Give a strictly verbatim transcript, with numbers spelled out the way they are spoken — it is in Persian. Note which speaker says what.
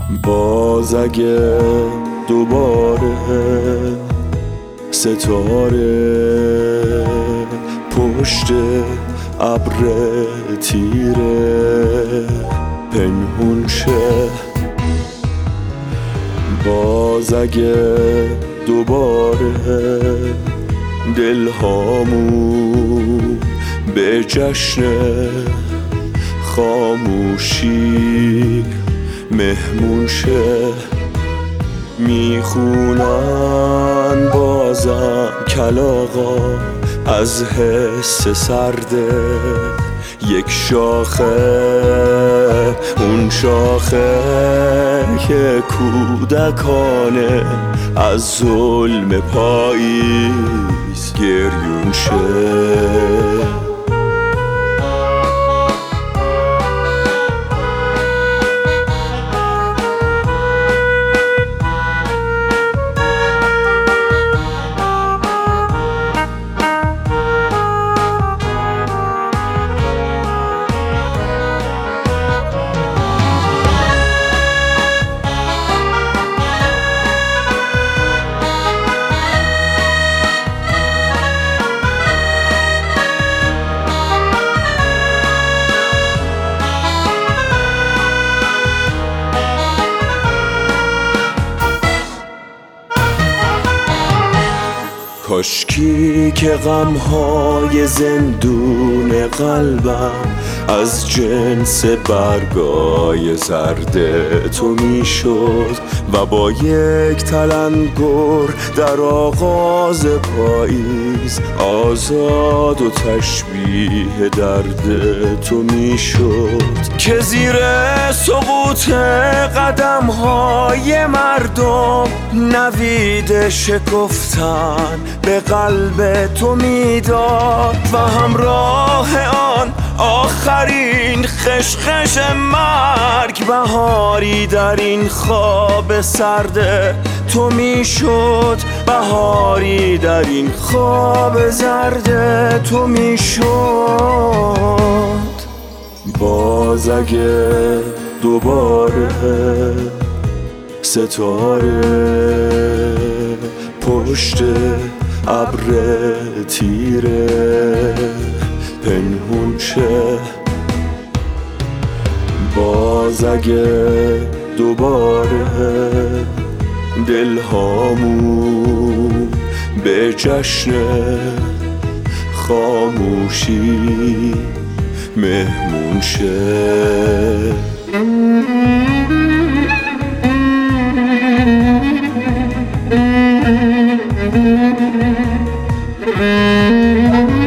Speaker 1: باز اگه دوباره ستاره پشت ابر تیره پنهون شه، باز اگه دوباره دلهامون به جشن خاموشی مهمون شه، میخونن بازم کلاغا از حس سرده یک شاخه، اون شاخه که کودکانه از ظلم پاییز گریون شه. کاشکی که غمهای زندون قلبم از جنس برگای زرد تو میشد و با یک تلنگر در آغاز پاییز آزاد و تشبیه درد تو میشد که زیر سقوط قدمهای مردم نوید شکفتن به قلب تو میداد و همراه آن آخرین خشخش مرگ بهاری در این خواب سرد تو میشد، بهاری در این خواب زرد تو میشد. باز اگه دوباره ستاره پشت ابر تیره پنهون شه، باز اگه دوباره دلهامون به جشن خاموشی مهمون شه.